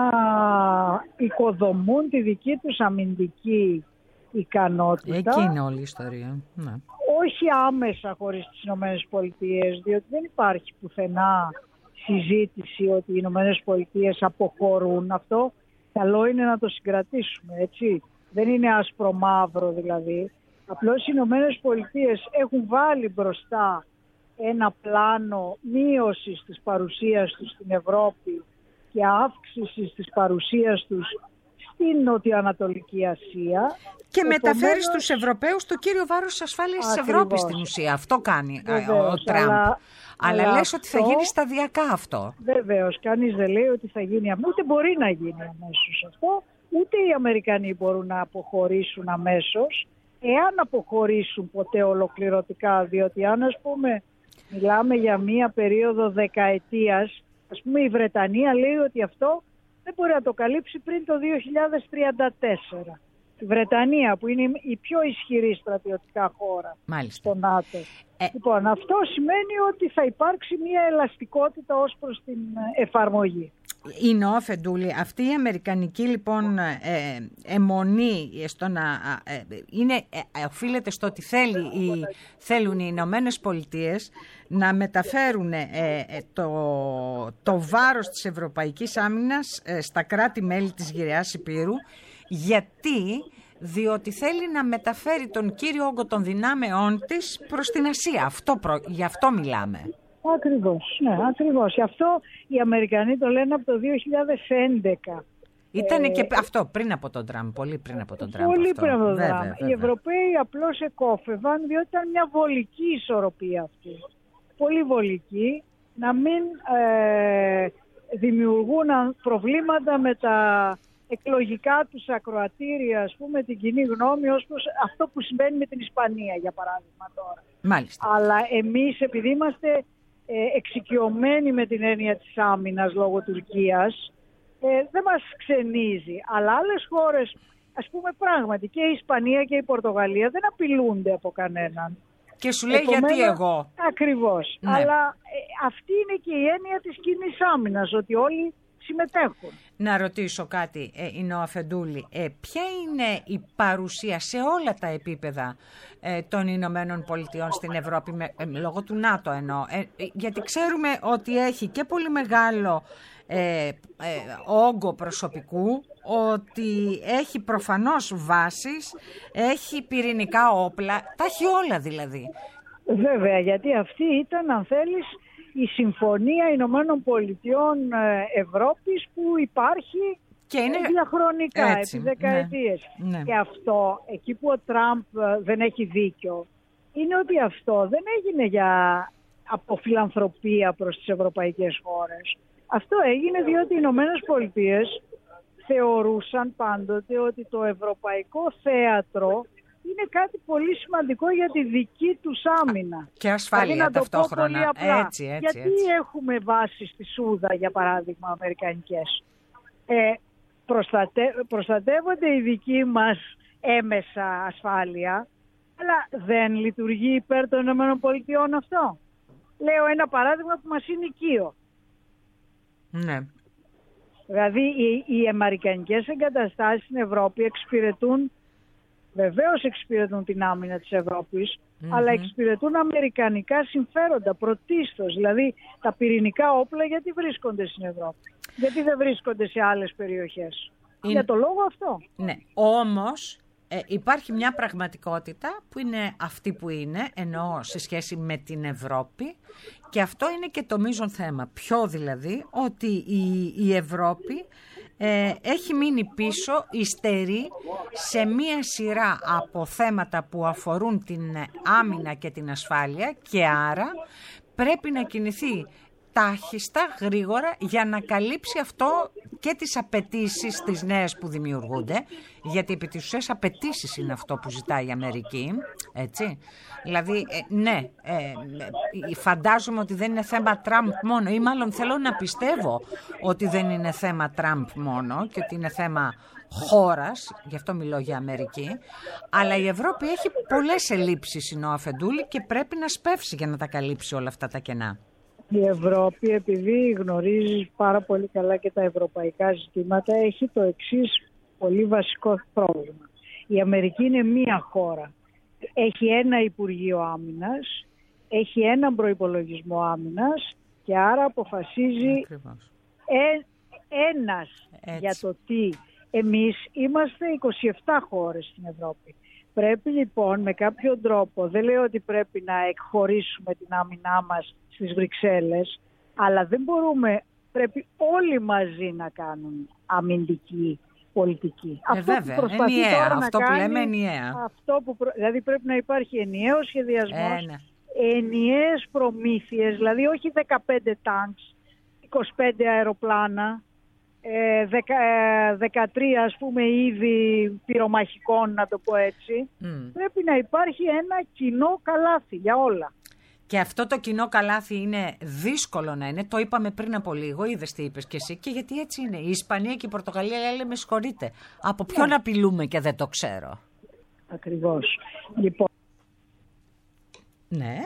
οικοδομούν τη δική τους αμυντική ικανότητα. Εκεί είναι όλη η ιστορία. Ναι. Όχι άμεσα χωρίς τις Ηνωμένες Πολιτείες, διότι δεν υπάρχει πουθενά συζήτηση ότι οι Ηνωμένες Πολιτείες αποχωρούν. Αυτό καλό είναι να το συγκρατήσουμε, έτσι. Δεν είναι άσπρο μαύρο δηλαδή. Απλώς οι Ηνωμένες Πολιτείες έχουν βάλει μπροστά ένα πλάνο μείωσης της παρουσίας τους στην Ευρώπη και αύξησης της παρουσίας τους στην Νοτιοανατολική Ασία. Και επομένως, μεταφέρει στους Ευρωπαίους το κύριο βάρος της ασφάλειας της Ευρώπης στην ουσία. Αυτό κάνει Βεβαίως, ο Τραμπ. Αλλά, αλλά, αλλά λες ότι θα γίνει σταδιακά αυτό. Βεβαίως, κανείς δεν λέει ότι θα γίνει, ούτε μπορεί να γίνει αμέσως αυτό, ούτε οι Αμερικανοί μπορούν να αποχωρήσουν αμέσως, εάν αποχωρήσουν ποτέ ολοκληρωτικά, διότι αν ας πούμε μιλάμε για μία περίοδο δεκαετίας, ας πούμε η Βρετανία λέει ότι αυτό δεν μπορεί να το καλύψει πριν το δύο χιλιάδες τριάντα τέσσερα. Η Βρετανία που είναι η πιο ισχυρή στρατιωτικά χώρα Μάλιστα. στο ΝΑΤΟ. Ε... Λοιπόν, αυτό σημαίνει ότι θα υπάρξει μία ελαστικότητα ως προς την εφαρμογή. Είναι ο Φεντούλη, αυτή η αμερικανική λοιπόν ε, αιμονή στο να, ε, είναι, ε, οφείλεται στο ότι θέλει, οι, θέλουν οι Ηνωμένες Πολιτείες να μεταφέρουν ε, ε, το, το βάρος της ευρωπαϊκής άμυνας ε, στα κράτη-μέλη της Γυραίας Ηπείρου, γιατί διότι θέλει να μεταφέρει τον κύριο όγκο των δυνάμεών της προς την Ασία. Αυτό προ, γι' αυτό μιλάμε. Ακριβώς, ναι, ακριβώς. Γι' αυτό οι Αμερικανοί το λένε από το δύο χιλιάδες έντεκα. Ήτανε ε, και αυτό πριν από τον Τραμπ, πολύ πριν από τον Τραμπ. Πολύ αυτό. πριν από τον βέβαια, Τραμπ. βέβαια. Οι Ευρωπαίοι απλώς εκόφευαν, διότι ήταν μια βολική ισορροπία αυτή. Πολύ βολική, να μην ε, δημιουργούν προβλήματα με τα εκλογικά τους ακροατήρια, ας πούμε, την κοινή γνώμη, ως προς αυτό που συμβαίνει με την Ισπανία, για παράδειγμα τώρα. Μάλιστα. Αλλά εμείς, επειδή είμαστε ε, εξοικειωμένοι με την έννοια της άμυνας λόγω Τουρκίας, ε, δεν μας ξενίζει. Αλλά άλλες χώρες, ας πούμε πράγματι, και η Ισπανία και η Πορτογαλία δεν απειλούνται από κανέναν. Και σου λέει Επομένως, γιατί εγώ. Ακριβώς. Ναι. Αλλά ε, αυτή είναι και η έννοια της κοινής άμυνας, ότι όλοι συμμετέχουν. Να ρωτήσω κάτι, ε, η Νόα Φεντούλη, ε, ποια είναι η παρουσία σε όλα τα επίπεδα ε, των Ηνωμένων Πολιτειών στην Ευρώπη, με, ε, λόγω του ΝΑΤΟ εννοώ, ε, ε, γιατί ξέρουμε ότι έχει και πολύ μεγάλο ε, ε, όγκο προσωπικού, ότι έχει προφανώς βάσεις, έχει πυρηνικά όπλα, τα έχει όλα δηλαδή. Βέβαια, γιατί αυτή ήταν, αν θέλεις, η Συμφωνία Ηνωμένων Πολιτειών Ευρώπης που υπάρχει και είναι διαχρονικά, έτσι, επί δεκαετίες. Ναι, ναι. Και αυτό, εκεί που ο Τραμπ δεν έχει δίκιο, είναι ότι αυτό δεν έγινε για αποφιλανθρωπία προς τις ευρωπαϊκές χώρες. Αυτό έγινε διότι οι Ηνωμένες Πολιτείες θεωρούσαν πάντοτε ότι το ευρωπαϊκό θέατρο είναι κάτι πολύ σημαντικό για τη δική τους άμυνα. Και ασφάλεια ταυτόχρονα. Έτσι, έτσι, Γιατί έτσι. έχουμε βάσει στη Σούδα, για παράδειγμα, αμερικανικές. Ε, προστατε... Προστατεύονται οι δικοί μας έμεσα ασφάλεια, αλλά δεν λειτουργεί υπέρ των ΗΠΑ αυτό. Λέω ένα παράδειγμα που μας είναι οικείο. Ναι. Δηλαδή οι, οι αμερικανικές εγκαταστάσεις στην Ευρώπη εξυπηρετούν, βεβαίως εξυπηρετούν την άμυνα της Ευρώπης, mm-hmm. αλλά εξυπηρετούν αμερικανικά συμφέροντα πρωτίστως. Δηλαδή τα πυρηνικά όπλα γιατί βρίσκονται στην Ευρώπη, γιατί δεν βρίσκονται σε άλλες περιοχές. Είναι... Για το λόγο αυτό. Ναι, όμως ε, υπάρχει μια πραγματικότητα που είναι αυτή που είναι, εννοώ σε σχέση με την Ευρώπη, και αυτό είναι και το μείζον θέμα. Ποιο δηλαδή, ότι η, η Ευρώπη ε, έχει μείνει πίσω, υστερεί σε μία σειρά από θέματα που αφορούν την άμυνα και την ασφάλεια, και άρα πρέπει να κινηθεί τάχιστα, γρήγορα, για να καλύψει αυτό και τις απαιτήσεις τις νέες που δημιουργούνται, γιατί επί της ουσίας απαιτήσεις είναι αυτό που ζητάει η Αμερική, έτσι. Δηλαδή, ε, ναι, ε, ε, φαντάζομαι ότι δεν είναι θέμα Τραμπ μόνο, ή μάλλον θέλω να πιστεύω ότι δεν είναι θέμα Τραμπ μόνο και ότι είναι θέμα χώρας, γι' αυτό μιλώ για Αμερική, αλλά η Ευρώπη έχει πολλές ελλείψεις, η Νόα Φεντούλη, και πρέπει να σπεύσει για να τα καλύψει όλα αυτά τα κενά. Η Ευρώπη, επειδή γνωρίζει πάρα πολύ καλά και τα ευρωπαϊκά ζητήματα, έχει το εξής πολύ βασικό πρόβλημα. Η Αμερική είναι μία χώρα. Έχει ένα Υπουργείο Άμυνας, έχει έναν προϋπολογισμό άμυνας και άρα αποφασίζει ε, ένας Έτσι. για το τι. Εμείς είμαστε είκοσι επτά χώρες στην Ευρώπη. Πρέπει λοιπόν με κάποιο τρόπο, δεν λέω ότι πρέπει να εκχωρήσουμε την άμυνά μας στις Βρυξέλλες, αλλά δεν μπορούμε, πρέπει όλοι μαζί να κάνουν αμυντική πολιτική. Ε, αυτό βέβαια, που προσπαθεί ενιαία, τώρα αυτό να που κάνει, λέμε ενιαία. Αυτό που προ... Δηλαδή πρέπει να υπάρχει ενιαίος σχεδιασμός, ε, ναι. ενιαίες προμήθειες, δηλαδή όχι δεκαπέντε τάγκς, είκοσι πέντε αεροπλάνα, Ε, δεκα, ε, δεκατρία ας πούμε είδη πυρομαχικών, να το πω έτσι. Mm. Πρέπει να υπάρχει ένα κοινό καλάθι για όλα. Και αυτό το κοινό καλάθι είναι δύσκολο να είναι. Το είπαμε πριν από λίγο, είδες τι είπες και εσύ. Και γιατί έτσι είναι. Η Ισπανία και η Πορτογαλία λένε με συγχωρείτε. Από ποιον ναι. απειλούμε και δεν το ξέρω. Ακριβώς. Λοιπόν. Ναι.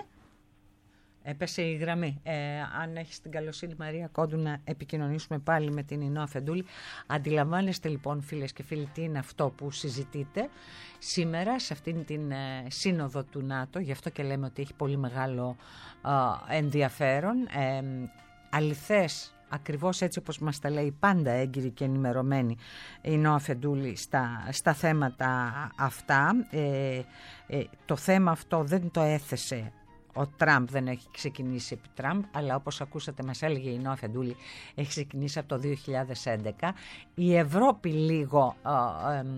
Έπεσε η γραμμή. Ε, αν έχεις την καλοσύνη, Μαρία Κόντου, να επικοινωνήσουμε πάλι με την Νόα Φεντούλη. Αντιλαμβάνεστε λοιπόν, φίλες και φίλοι, τι είναι αυτό που συζητείτε σήμερα σε αυτήν την ε, σύνοδο του ΝΑΤΟ. Γι' αυτό και λέμε ότι έχει πολύ μεγάλο ε, ενδιαφέρον. Ε, αληθές, ακριβώς έτσι όπως μας τα λέει πάντα έγκυρη και ενημερωμένη η Νόα Φεντούλη στα, στα θέματα αυτά. Ε, ε, το θέμα αυτό δεν το έθεσε ο Τραμπ, δεν έχει ξεκινήσει επί Τραμπ, αλλά όπως ακούσατε μας έλεγε η Νόα Φεντούλη, έχει ξεκινήσει από το δύο χιλιάδες έντεκα. Η Ευρώπη λίγο ε, ε,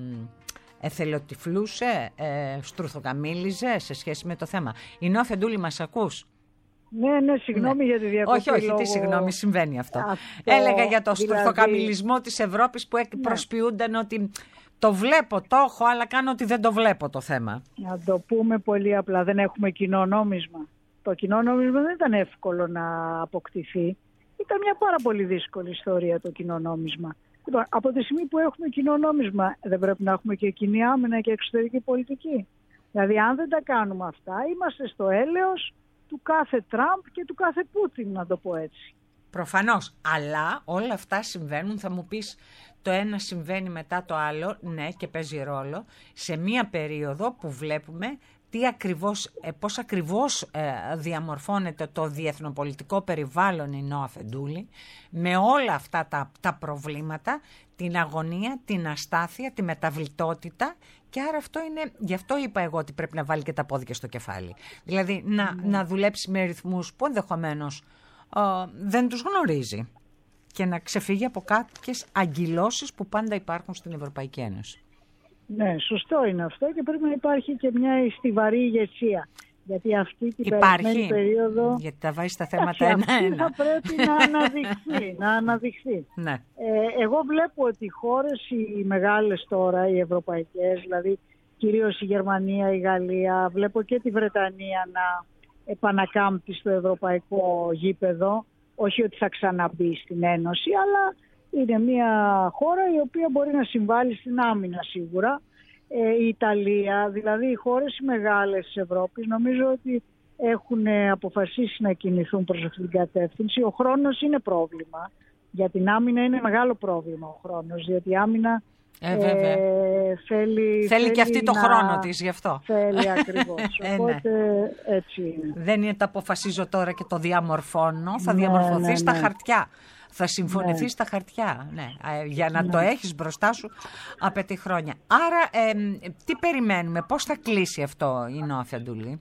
εθελοτυφλούσε, ε, στρουθοκαμίλιζε σε σχέση με το θέμα. Η Νόα Φεντούλη, μας ακούς? Ναι, ναι, συγγνώμη ναι. για τη διακοπή. Όχι, όχι, λόγω... τι συγγνώμη, συμβαίνει αυτό. αυτό. Έλεγα για το δηλαδή... στρουθοκαμιλισμό της Ευρώπης που ναι. προσποιούνταν ότι το βλέπω, το έχω, αλλά κάνω ότι δεν το βλέπω το θέμα. Να το πούμε πολύ απλά, δεν έχουμε κοινό νόμισμα. Το κοινό νόμισμα δεν ήταν εύκολο να αποκτηθεί. Ήταν μια πάρα πολύ δύσκολη ιστορία το κοινό νόμισμα. Λοιπόν, από τη στιγμή που έχουμε κοινό νόμισμα, δεν πρέπει να έχουμε και κοινή άμυνα και εξωτερική πολιτική. Δηλαδή, αν δεν τα κάνουμε αυτά, είμαστε στο έλεος του κάθε Τραμπ και του κάθε Πούτιν, να το πω έτσι. Προφανώς, αλλά όλα αυτά συμβαίνουν, θα μου πεις, το ένα συμβαίνει μετά το άλλο, ναι, και παίζει ρόλο, σε μία περίοδο που βλέπουμε τι ακριβώς, πώς ακριβώς ε, διαμορφώνεται το διεθνοπολιτικό περιβάλλον η Νόα Φεντούλη, με όλα αυτά τα, τα προβλήματα, την αγωνία, την αστάθεια, τη μεταβλητότητα, και άρα αυτό είναι, γι' αυτό είπα εγώ ότι πρέπει να βάλει και τα πόδια στο κεφάλι. Δηλαδή να, mm. να δουλέψει με ρυθμούς που ενδεχομένως ε, δεν τους γνωρίζει και να ξεφύγει από κάποιες αγκυλώσεις που πάντα υπάρχουν στην Ευρωπαϊκή Ένωση. Ναι, σωστό είναι αυτό και πρέπει να υπάρχει και μια στιβαρή ηγεσία. Γιατί αυτή την υπάρχει περίοδο... γιατί τα βάζει στα θέματα ένα-ένα. Θα πρέπει να αναδειχθεί. να αναδειχθεί. Ναι. Ε, εγώ βλέπω ότι οι χώρες οι μεγάλες τώρα, οι ευρωπαϊκές, δηλαδή κυρίως η Γερμανία, η Γαλλία, βλέπω και τη Βρετανία να επανακάμπτει στο ευρωπαϊκό γήπεδο. Όχι ότι θα ξαναμπεί στην Ένωση, αλλά είναι μια χώρα η οποία μπορεί να συμβάλλει στην άμυνα σίγουρα. Ε, η Ιταλία, δηλαδή οι χώρες οι μεγάλες της Ευρώπης, νομίζω ότι έχουν αποφασίσει να κινηθούν προς αυτή την κατεύθυνση. Ο χρόνος είναι πρόβλημα. Για την άμυνα είναι μεγάλο πρόβλημα ο χρόνος, διότι η άμυνα ε, ε, θέλει, θέλει... Θέλει και αυτή το να... χρόνο της γι' αυτό. Θέλει ακριβώς. Οπότε ναι. έτσι είναι. Δεν είναι το αποφασίζω τώρα και το διαμορφώνω, θα ναι, διαμορφωθεί ναι, ναι. στα χαρτιά. Θα συμφωνηθεί ναι. στα χαρτιά. Ναι. Για να ναι. το έχεις μπροστά σου απαιτεί χρόνια. Άρα, ε, τι περιμένουμε, πώς θα κλείσει αυτό η Νόα Φεντούλη?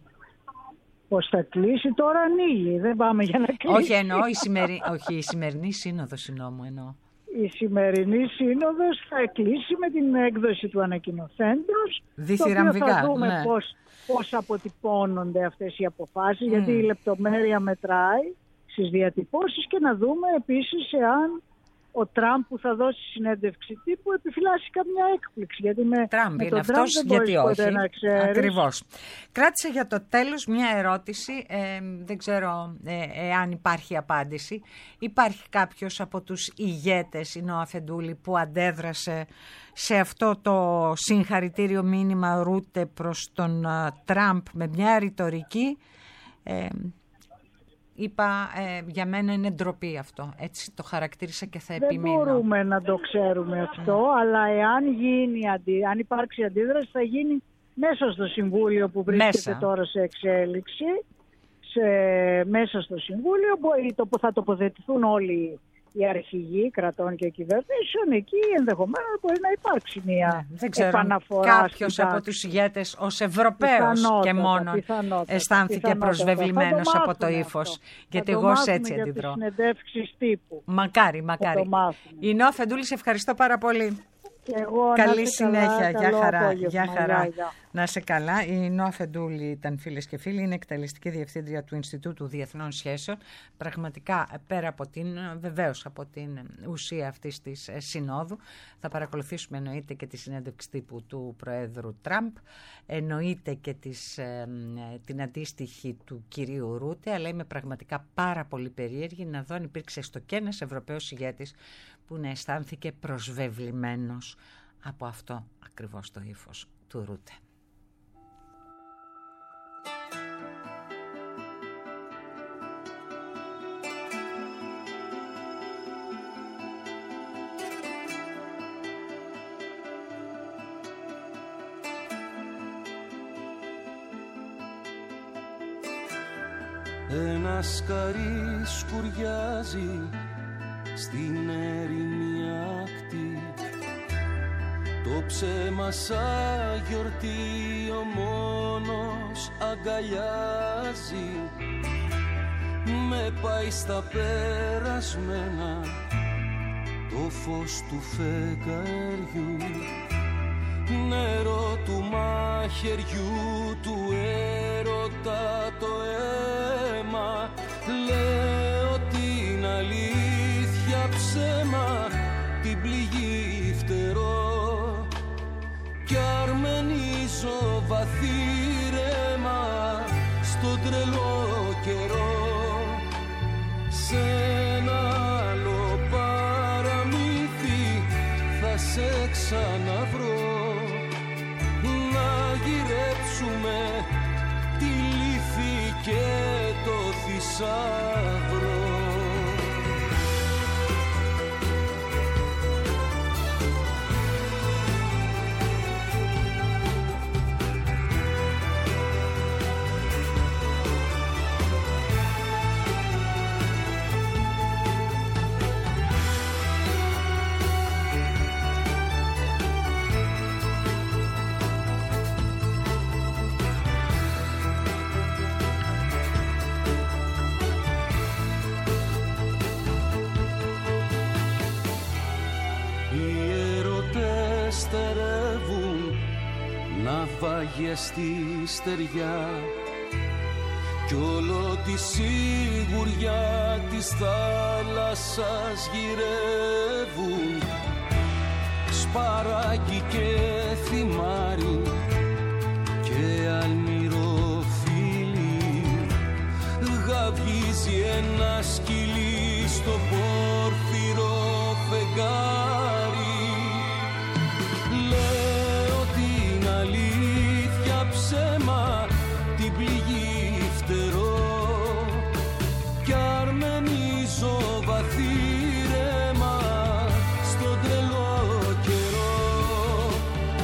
Πώς θα κλείσει, τώρα ανοίγει. Δεν πάμε για να κλείσει. Όχι, εννοώ η, σημερι... Όχι, η σημερινή σύνοδος νόμου εννοώ. Η σημερινή σύνοδος θα κλείσει με την έκδοση του ανακοινωθέντος. Διθυραμβικά. Θα δούμε ναι. πώς, πώς αποτυπώνονται αυτές οι αποφάσεις, mm. γιατί η λεπτομέρεια μετράει στις διατυπώσεις, και να δούμε επίσης εάν ο Τραμπ που θα δώσει συνέντευξη τύπου επιφυλάσσει καμιά έκπληξη. Γιατί με, Τραμπ με είναι τον αυτός, Τραμπ δεν γιατί όχι. να ξέρεις. Ακριβώς. Κράτησε για το τέλος μια ερώτηση, ε, δεν ξέρω ε, εάν υπάρχει απάντηση. Υπάρχει κάποιος από τους ηγέτες, η Νόα Φεντούλη, που αντέδρασε σε αυτό το συγχαρητήριο μήνυμα Ρούτε προς τον uh, Τραμπ με μια ρητορική? Ε, Είπα, ε, για μένα είναι ντροπή αυτό. Έτσι το χαρακτήρισα και θα επιμείνω. Δεν μπορούμε να το ξέρουμε αυτό, mm. αλλά εάν γίνει, αντι... αν υπάρξει αντίδραση θα γίνει μέσα στο Συμβούλιο που βρίσκεται μέσα. τώρα σε εξέλιξη. Σε... Μέσα στο Συμβούλιο που θα τοποθετηθούν όλοι οι αρχηγοί κρατών και κυβερνήσεων. Εκεί ενδεχομένως μπορεί να υπάρξει μια ναι, δεν ξέρω, επαναφορά. Κάποιος από τους ηγέτες ως Ευρωπαίος και μόνο αισθάνθηκε προσβεβλημένος από το ύφος. Γιατί εγώ έτσι αντιδρώ. Για τις συνεντεύξεις τύπου. Μακάρι, μακάρι. Η Νόα Φεντούλη, σε ευχαριστώ πάρα πολύ. Εγώ, καλή συνέχεια, καλά, για χαρά, απόγευμα, για χαρά. Για, για. Να είσαι καλά. Η Νόα Φεντούλη ήταν, φίλες και φίλοι, είναι εκτελεστική διευθύντρια του Ινστιτούτου Διεθνών Σχέσεων. Πραγματικά, πέρα από την, βεβαίως από την ουσία αυτής της συνόδου, θα παρακολουθήσουμε εννοείται και τη συνέντευξη τύπου του Προέδρου Τραμπ, εννοείται και της, ε, την αντίστοιχη του κυρίου Ρούτε, αλλά είμαι πραγματικά πάρα πολύ περίεργη να δω αν υπήρξε στο και ένας Ευρωπαίος ηγέτης που να αισθάνθηκε προσβεβλημένος από αυτό ακριβώς το ύφος του Ρούτε. Ένα σκαρί σκουριάζει στην έρημη ακτή, το ψέμα σαν γιορτή ο μόνος αγκαλιάζει. Με πάει στα περασμένα το φως του φεγγαριού, νερό του μαχαιριού του έρωτα το αίμα. Λέω την αλήθεια ψέμα, την πληγή φτερό, κι αρμενίζω βαθύ ρέμα στον τρελό καιρό. Σ' ένα άλλο παραμύθι θα σε ξαναβρω, να γυρέψουμε τη λύθη και το θησαυρό. Ναυάγια στη στεριά κι όλο τη σιγουριά της θάλασσας γυρεύουν. Σπαράκι και θυμάρι και αλμυροφίλι, γαβγίζει ένα σκυλί στο πόρφυρο φεγγάρι. Ψέμα, την πληγή φτερό, κι αρμενίζω βαθύ ρέμα στον τρελό καιρό.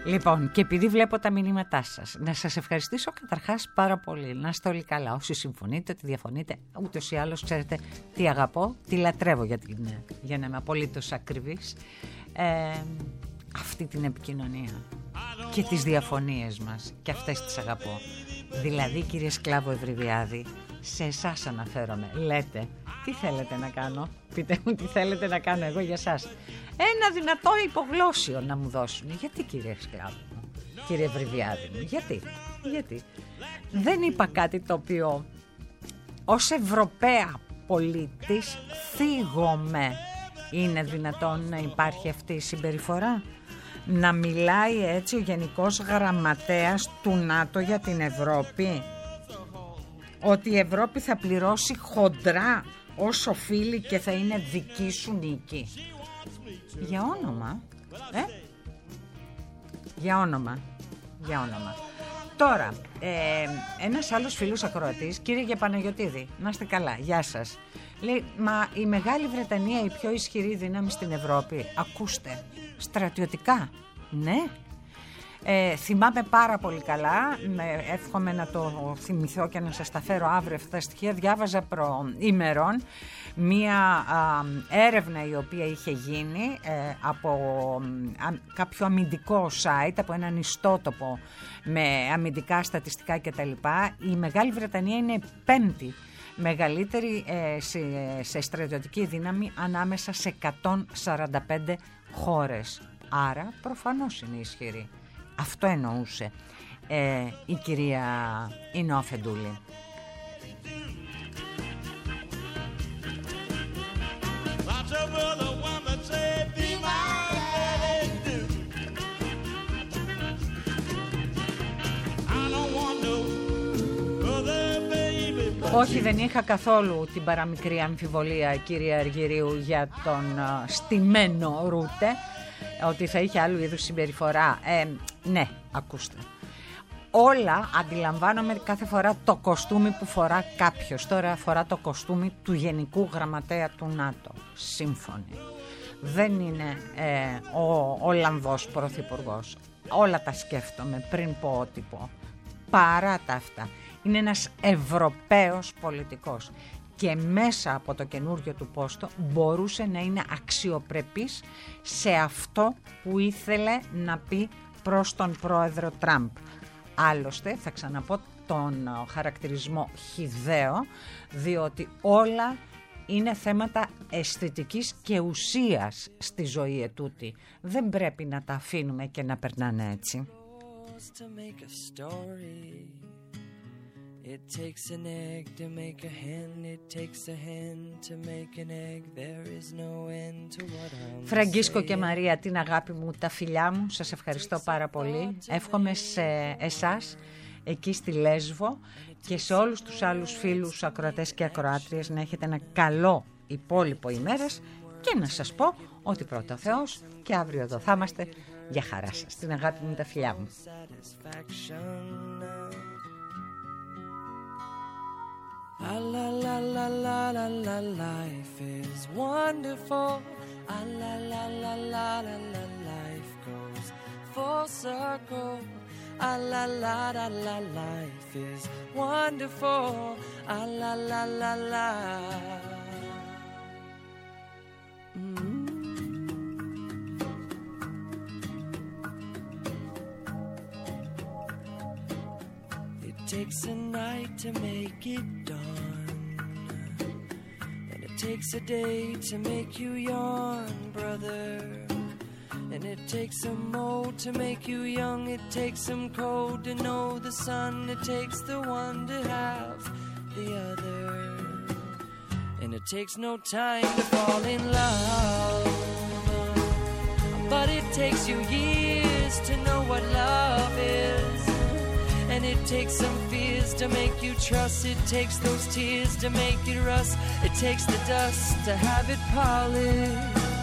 Λοιπόν, και επειδή βλέπω τα μηνύματά σας, να σας ευχαριστήσω καταρχάς πάρα πολύ. Να είστε όλοι καλά. Όσοι συμφωνείτε, ότι διαφωνείτε, ούτως ή άλλως ξέρετε τι αγαπώ, τι λατρεύω, για, την, για να είμαι απολύτως ακριβής. Ε, αυτή την επικοινωνία και τις διαφωνίες μας, και αυτές τις αγαπώ. Δηλαδή, κύριε Σκλάβο Ευρυδιάδη, σε εσάς αναφέρομαι. Λέτε, τι θέλετε να κάνω? Πείτε μου τι θέλετε να κάνω εγώ για σας. Ένα δυνατό υπογλώσσιο να μου δώσουν. Γιατί, κύριε Σκλάβο, κύριε Ευρυδιάδη μου, γιατί, γιατί. Δεν είπα κάτι το οποίο ως Ευρωπαία πολίτης θίγομαι. Είναι δυνατόν να υπάρχει αυτή η συμπεριφορά? Να μιλάει έτσι ο Γενικός Γραμματέας του ΝΑΤΟ για την Ευρώπη? Ότι η Ευρώπη θα πληρώσει χοντρά όσο οφείλει και θα είναι δική σου νίκη? Για όνομα, ε? Για όνομα, για όνομα. Τώρα, ε, ένας άλλος φίλος ακροατής, κύριε Γεπαναγιωτίδη, να είστε καλά, γεια σας. Λέει, μα η Μεγάλη Βρετανία η πιο ισχυρή δύναμη στην Ευρώπη? Ακούστε, στρατιωτικά, ναι. Ε, θυμάμαι πάρα πολύ καλά, με, εύχομαι να το θυμηθώ και να σας τα φέρω αύριο αυτά τα στοιχεία. Διάβαζα προημερών μία α, έρευνα η οποία είχε γίνει ε, από α, κάποιο αμυντικό site, από έναν ιστότοπο με αμυντικά στατιστικά κτλ. Η Μεγάλη Βρετανία είναι πέμπτη μεγαλύτερη ε, σε, σε στρατιωτική δύναμη ανάμεσα σε εκατόν σαράντα πέντε χώρες. Άρα προφανώς είναι ισχυρή. Αυτό εννοούσε ε, η κυρία Ινώ Αφεντούλη. Όχι, δεν είχα καθόλου την παραμικρή αμφιβολία, κυρία Αργυρίου, για τον uh, στημένο Ρούτε, ότι θα είχε άλλου είδους συμπεριφορά. Ε, ναι, ακούστε. Όλα αντιλαμβάνομαι κάθε φορά το κοστούμι που φορά κάποιος. Τώρα φορά το κοστούμι του Γενικού Γραμματέα του ΝΑΤΟ. Σύμφωνοι. Δεν είναι ε, ο Ολλανδός πρωθυπουργός. Όλα τα σκέφτομαι πριν πω ό,τι πω. Παρά τα αυτά, είναι ένας Ευρωπαίος πολιτικός και μέσα από το καινούργιο του πόστο μπορούσε να είναι αξιοπρεπής σε αυτό που ήθελε να πει προς τον πρόεδρο Τραμπ. Άλλωστε, θα ξαναπώ τον χαρακτηρισμό χυδαίο, διότι όλα είναι θέματα αισθητικής και ουσίας στη ζωή ετούτη. Δεν πρέπει να τα αφήνουμε και να περνάνε έτσι. It takes an egg to make a hen. It takes a hen to make an egg. There is no end to what I'm Φραγκίσκο και Μαρία, την αγάπη μου, τα φιλιά μου, σας ευχαριστώ πάρα πολύ. Εύχομαι σε εσάς εκεί στη Λέσβο και σε όλους τους άλλους φίλους ακροατές και ακροάτριες να έχετε ένα καλό υπόλοιπο ημέρας και να σας πω ότι πρώτα ο Θεός και αύριο εδώ θα είμαστε. Για χαρά σας, την αγάπη μου, τα φιλιά μου. Ah, la la la la la la, life is wonderful. Ah, la la la la la la, life goes full circle. Ah, la la la la, life is wonderful. Ah, la la la la. Mm-hmm. It takes a night to make it dawn, and it takes a day to make you yawn, brother. And it takes some mold to make you young. It takes some cold to know the sun. It takes the one to have the other. And it takes no time to fall in love, but it takes you years to know what love is. And it takes some fears to make you trust. It takes those tears to make it rust. It takes the dust to have it polished.